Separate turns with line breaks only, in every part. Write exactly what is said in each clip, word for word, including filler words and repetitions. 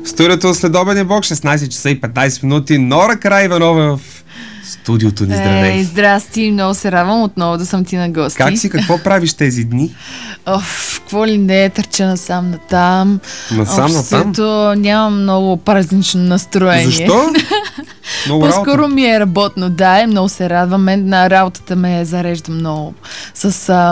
Студиото следобедния блок, шестнайсет часа и петнайсет минути. Нора Караиванова в студиото ни. Здравей.
Ей, здрасти, много се радвам отново да съм ти на гости.
Как си, какво правиш тези дни?
Оф, какво ли не, търча насам натам.
Насам натам?
Нямам много празнично настроение.
Защо? Много
По-скоро
работа.
ми е работно, да, и много се радвам. Мен на работата ме зарежда много. С, а,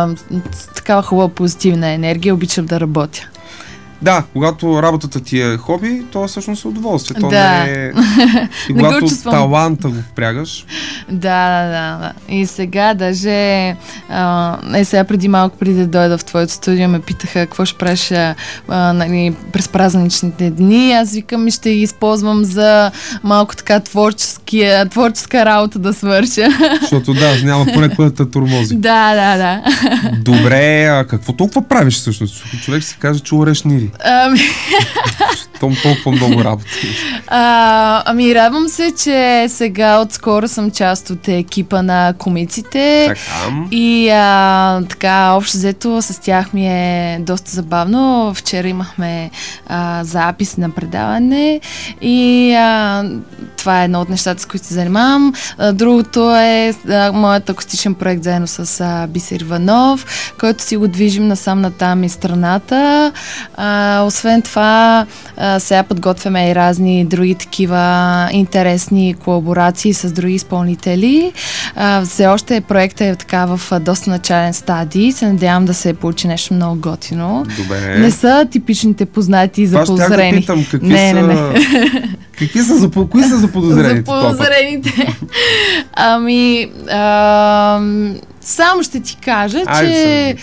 с такава хубава позитивна енергия обичам да работя.
Да, когато работата ти е хоби, то е всъщност удоволствие. То
Да.
не е... И
Не го
когато
чувствам.
таланта го впрягаш.
Да, да, да, да. И сега даже а, е сега преди малко, преди да дойда в твоето студио, ме питаха какво ще правиш а, нали, през празничните дни. Аз викам и ще ги използвам за малко така творчески, творческа работа да свърша.
Защото да, няма поне кой да те турмози.
Да, да, да.
Добре, а какво толкова правиш всъщност? Човек си каже, че ореш ниви.
Ами...
Том толкова много работа.
А, ами радвам се, че сега отскоро съм част от екипа на комиците.
Така.
И а, така, общо взето с тях ми е доста забавно. Вчера имахме а, запис на предаване и а, това е едно от нещата, с които се занимавам. А, другото е а, моят акустичен проект заедно с а, Бисер Иванов, който си го движим насам натам и страната. А, освен това, а, сега подготвяме и разни други такива интересни колаборации с други изпълнители. А, все още проектът е така в а, доста начален стадий. Се надявам да се получи нещо много готино.
Добре.
Не са типичните познати и заподозрени.
Това ще да питам, какви
не,
са...
не, не.
Какви са за... Кои са заподозрените?
Заподозрените. Ами, а, само ще ти кажа,
Айде,
че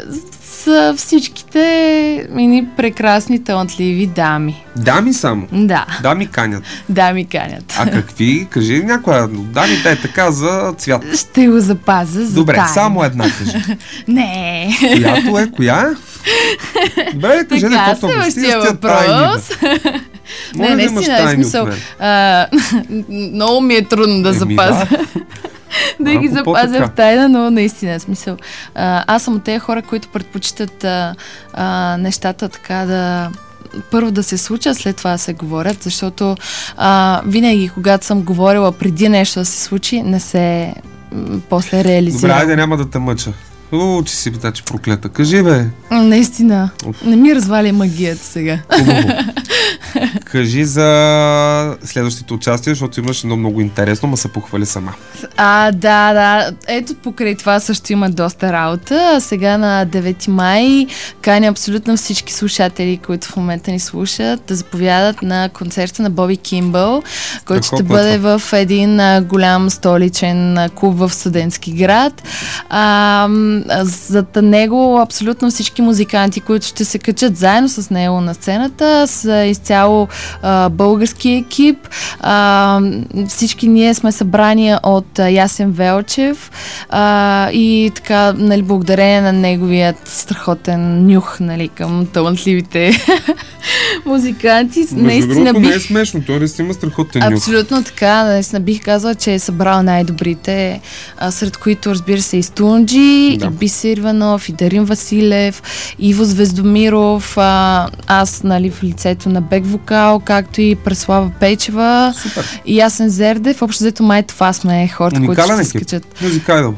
са всичките мини прекрасни, талантливи дами.
Дами само?
Да,
Дами канят.
дами канят.
А какви? Кажи някоя. Дамите е така за цвят.
Ще го запазя за
Добре,
тайна.
само една кажи.
Не.
Която е? Коя? Добре, кажи
Така,
каквото го
следващия
стига с тия тайни,
въпрос.
бе.
Не,
Може да имаш
наистина, е
тайни от
смисъл.
мен?
А, много ми е трудно да
Еми,
запазя.
да.
да
Малко
ги запазя
по-така.
в тайна, но наистина, смисъл. А, аз съм от тези хора, които предпочитат а, а, нещата така да... първо да се случат, след това да се говорят, защото а, винаги, когато съм говорила преди нещо да се случи, не се м, после реализира.
Добре, айде няма да те мъча. О, че си битаче проклета. Кажи, бе.
Наистина. Не ми разваля магията сега.
Хубаво. Кажи за следващите участия, защото имаш едно много интересно, ма се похвали сама.
А, да, да. Ето покрай това също има доста работа. Сега на девети май каня абсолютно всички слушатели, които в момента ни слушат, да заповядат на концерта на Боби Кимбъл, който ще бъде в един а, голям столичен а, клуб в Студентски град. А, зад него абсолютно всички музиканти, които ще се качат заедно с него на сцената, са изцяло а, български екип. А, всички ние сме събрани от а, Ясен Велчев а, и така, нали, благодарение на неговият страхотен нюх, нали, към талантливите музиканти.
Между
наистина
другото
бих...
не е смешно, той наистина има страхотен нюх.
Абсолютно така, наистина бих казала, че е събрал най-добрите, а, сред които, разбира се, и Стунджи,
Да.
и Бисер Иванов, и Дарин Василев, Иво Звездомиров, а, аз, нали, в лицето на бек вокал, както и Преслава Пейчева,
Супер.
и Ясен Зердев. Общо взето май това сме хората, които
Уникален
ще се
екип.
скачат.
Мюзикайдъл.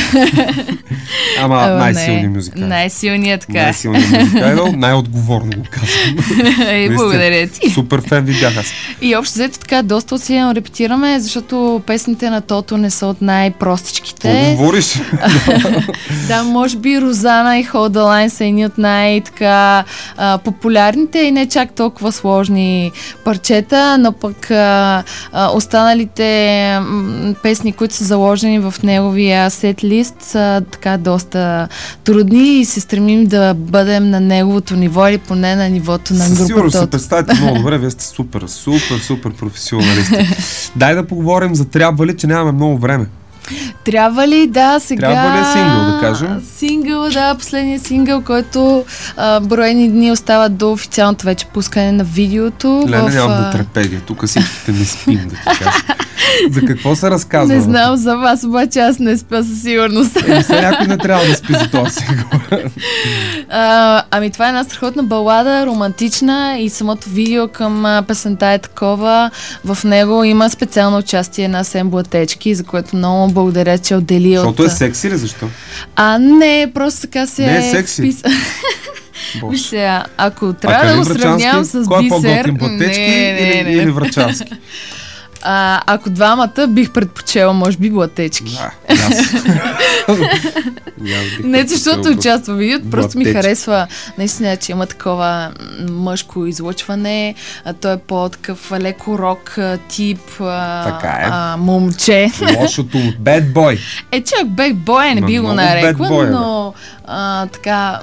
Ама
Ама
най-силни
не,
мюзикайдъл.
Най-силният така. е.
Най-силният мюзикайдъл, най-отговорно го казвам.
Е, благодаря ти.
Супер фен ви бях аз.
И общо взето така доста усилено репетираме, защото песните на Тото не са от най-простичките.
Какво говориш?
Да, може би Розана и Hold the Line са едни от най-така а, популярните и не чак толкова сложни парчета, но пък а, а, останалите м, песни, които са заложени в неговия сет-лист, са така доста трудни и се стремим да бъдем на неговото ниво или поне на нивото на
Със
групата.
сигурност се
Тото.
представите много добре, вие сте супер, супер, супер професионалисти. Дай да поговорим за трябва ли, че нямаме много време.
Трябва ли, да, сега...
Трябва ли е сингъл, да кажем?
Сингъл, да, последният сингъл, който а, броени дни остават до официалното вече пускане на видеото.
Лене,
в,
нямам
а...
да трепеги. Тук всичките не спим, да ти кажа. За какво се разказва?
Не знам за вас, обаче аз не спя със сигурност.
Е, все някой не трябва да спи за това сигурно.
А, ами това е една страхотна балада, романтична и самото видео към а, песента е такова. В него има специално участие на Асен Блатечки, за което много благодаря, че отдели от...
Защото е секси ли, защо?
А, не, просто така се
не е секси.
Впис... Виж сега, ако трябва да го сравнявам с
кой е
Бисер...
по-готин, Блатечки
не, не,
или,
не.
или Врачански?
А, ако двамата, бих предпочела, може би, Блатечки.
Да, ясно.
Не, защото участва в видеото, просто ми харесва наистина, че има такова мъжко излъчване, а той е по-такъв леко рок тип
така е.
а, момче.
Лошото от bad boy.
Е, чак bad boy не би го нарекла,
boy,
но а, така...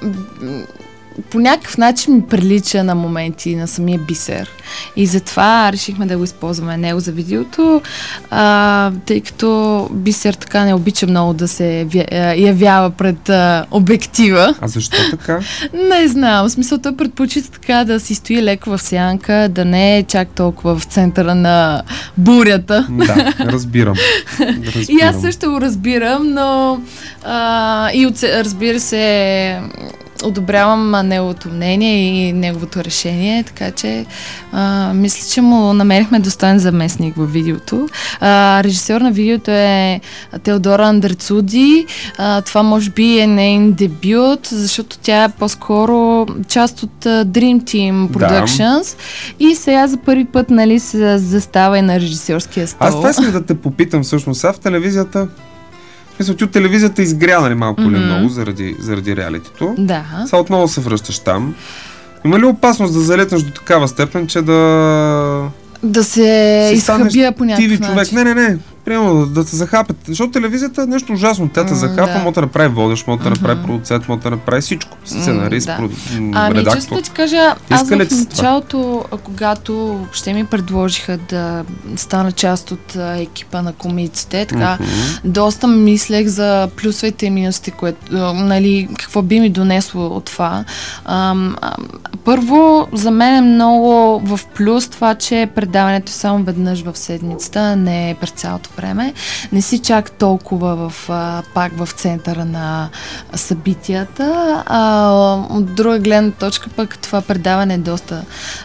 по някакъв начин ми прилича на моменти на самия Бисер. И затова решихме да го използваме него за видеото, а, тъй като Бисер така не обича много да се явява пред а, обектива.
А защо така?
Не знам, в смисъл той предпочита така да си стои леко в сянка, да не е чак толкова в центъра на бурята.
Да, разбирам. разбирам.
И аз също го разбирам, но а, и от, разбира се одобрявам неговото мнение и неговото решение, така че а, мисля, че му намерихме достоен заместник във видеото. А, режисьор на видеото е Теодора Андрецуди. А, това може би е нейн дебют, защото тя е по-скоро част от uh, Dream Team Productions да. И сега за първи път, нали, се застава и на режисьорския стол.
Аз това искам да те попитам всъщност. А в телевизията мисля, че от телевизията изгря, нали, малко или mm-hmm. много заради, заради реалитето.
Да.
Сега отново се връщаш там. Има ли опасност да залетнеш до такава степен, че да...
Да се изхъбя по някакъв
начин? човек. Не, не, не. Примерно да те захапят. Защото телевизията е нещо ужасно. Тя те захапва, да. Може да направи водещ, може да направи mm-hmm. продуцент, може да направи всичко. Сценарист,
да.
проду...
ами,
редактор.
Ами, често да ти кажа, аз
Иска
в началото, когато въобще ми предложиха да стана част от екипа на комиците, така, mm-hmm. доста мислех за плюсовете и минусите, което, нали, какво би ми донесло от това. Ам, ам, първо, за мен е много в плюс това, че предаването е само веднъж в седмицата, не е през цялото време. Не си чак толкова в, а, пак в центъра на събитията. А, от друга гледна точка пък това предаване е доста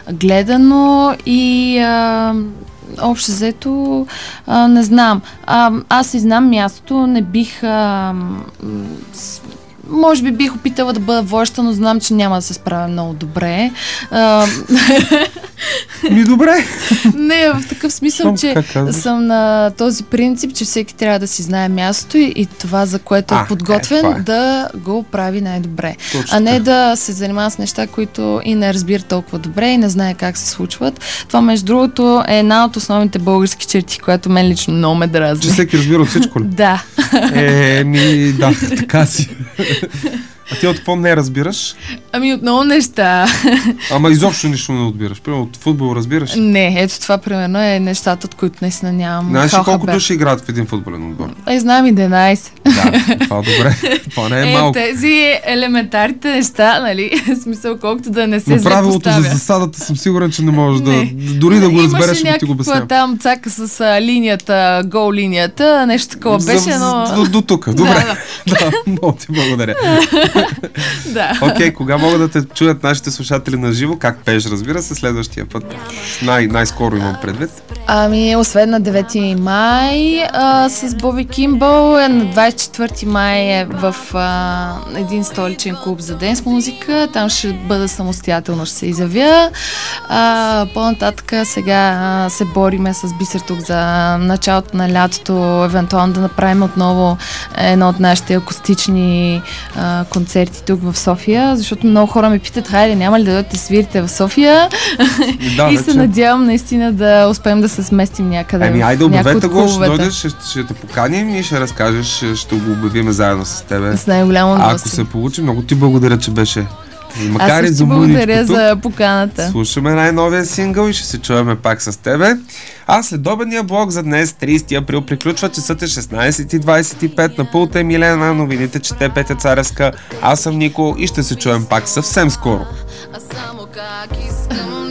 гледано и а, общо взето а, не знам. А, аз си знам мястото, не бих а, с, може би бих опитала да бъда водеща, но знам, че няма да се справя много добре. А,
Ми добре.
Не, в такъв смисъл, че съм на този принцип, че всеки трябва да си знае мястото и, и това, за което а, е подготвен, е, е. да го прави най-добре. Точно. А не да се занимава с неща, които и не разбира толкова добре и не знае как се случват. Това, между другото, е една от основните български черти, която мен лично много ме дразни.
Че всеки разбира от всичко ли?
Да.
Е, ми, да, така си. А ти от какво не разбираш?
Ами от много неща.
Ама изобщо нищо не отбираш. Примерно от футбол разбираш?
Не, ето това примерно е нещата, от които наистина нямам.
Знаеш ли колко души играят в един футболен отбор?
Е, знам единайсет.
Да, това добре. Това не е, е малко.
Тези елементарните неща, нали? В смисъл, колкото да не се зле поставя.
Но правилото за засадата съм сигурен, че не можеш не. да... Дори да го разбереш, ще ти го обяснявам.
Имаше там цака с а, линията, гол линията, нещо такова беше, за, но...
До, до тук, добре. Да, да. Да, много ти благодаря.
Да.
Окей, okay, кога могат да те чуят нашите слушатели на живо? Как пееш, разбира се, следващия път? Най- най-скоро имам предвид.
Ами, освен на девети май а, с Боби Кимбъл, на двадесет и четвърти май е в а, един столичен клуб за денс музика. Там ще бъда самостоятелно, ще се изявя. А, по-нататък сега а, се бориме с Бисер тук за началото на лятото, евентуално да направим отново едно от нашите акустични а, концерти тук в София, защото много хора ме питат, хайде, няма ли да дойдете свирите в София?
Да,
и се
че...
надявам наистина да успеем да се сместим някъде.
Ами, айде, обявете го, ще дойдеш, ще, ще те поканим и ще разкажеш, ще го обявим заедно с тебе.
С най-голямо удоволствие.
Ако се получи, много ти благодаря, че беше. Макар
Аз
и
ти благодаря за поканата.
Слушаме най-новия сингъл и ще се чуваме пак с тебе. А следобедния блок за днес, тридесети април, приключва. Часът е шестнадесет и двадесет и пет. На пулта е Милена, новините чете Петя Царевска. Аз съм Нико и ще се чуем пак съвсем скоро.